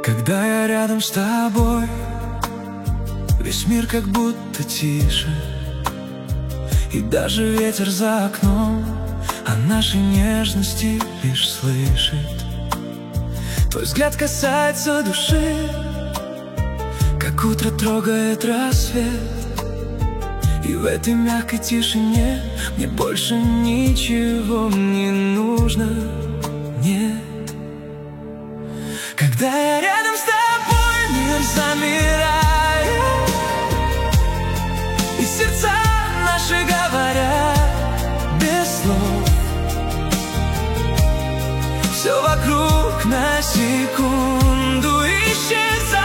Когда я рядом с тобой, весь мир как будто тише, и даже ветер за окном о нашей нежности лишь слышит. Твой взгляд касается души, как утро трогает рассвет. И в этой мягкой тишине мне больше ничего не нужно, нет. Когда я рядом с тобой, мир замирает, и сердца наши говорят без слов. Все вокруг на секунду исчезает,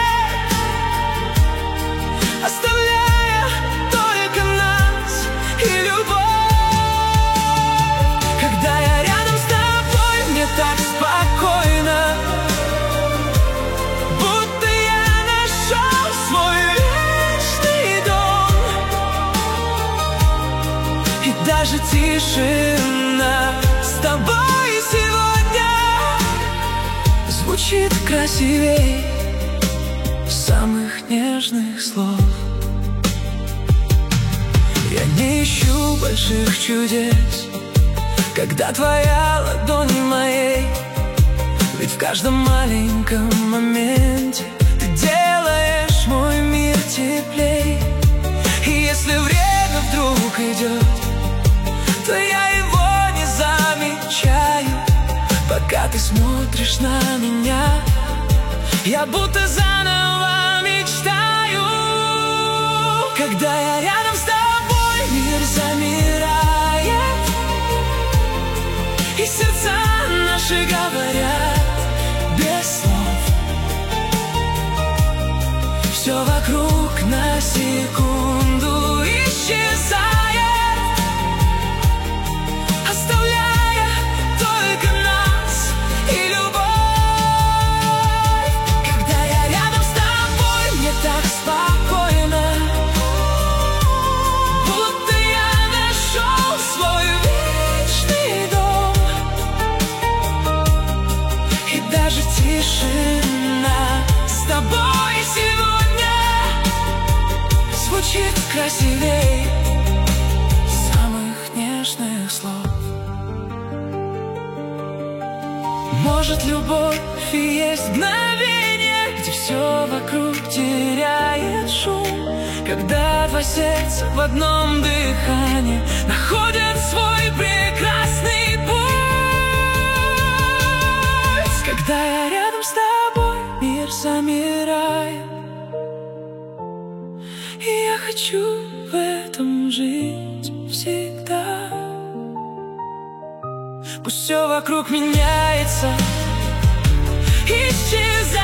оставляя только нас и любовь. Когда я рядом с тобой, мне так спокойно, будто я нашел свой вечный дом. И даже тишина с тобой сегодня звучит красивей самых нежных слов. Я не ищу больших чудес, когда твоя ладонь в моей, ведь в каждом маленьком моменте ты делаешь мой мир теплей. И если время вдруг идет, то я его не замечаю. Пока ты смотришь на меня, я будто заново мечтаю. Когда я рядом с тобой, мир замирает, и сердца наши говорят без слов. Все вокруг на секунду исчезает, оставляя только нас и любовь. Когда я рядом с тобой, мне так спокойно, будто я нашел свой вечный дом. И даже тишина с тобой сегодня звучит красивей самых нежных слов. Может, любовь и есть мгновение, где все вокруг теряет шум, когда два сердца в одном дыхании находят свой прекрасный путь. Когда я рядом с тобой, мир замирает, и я хочу в этом жить всегда. Пусть все вокруг меняется, исчезает,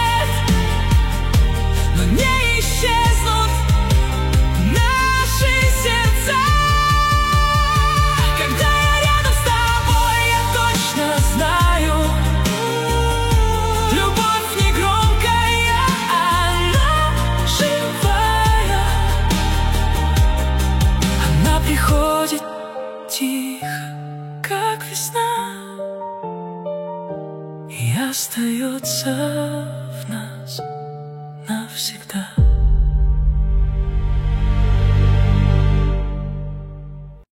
но не исчезнут наши сердца. Когда я рядом с тобой, я точно знаю, любовь не громкая, она живая. Она приходит тихо, как весна, и остается в нас навсегда.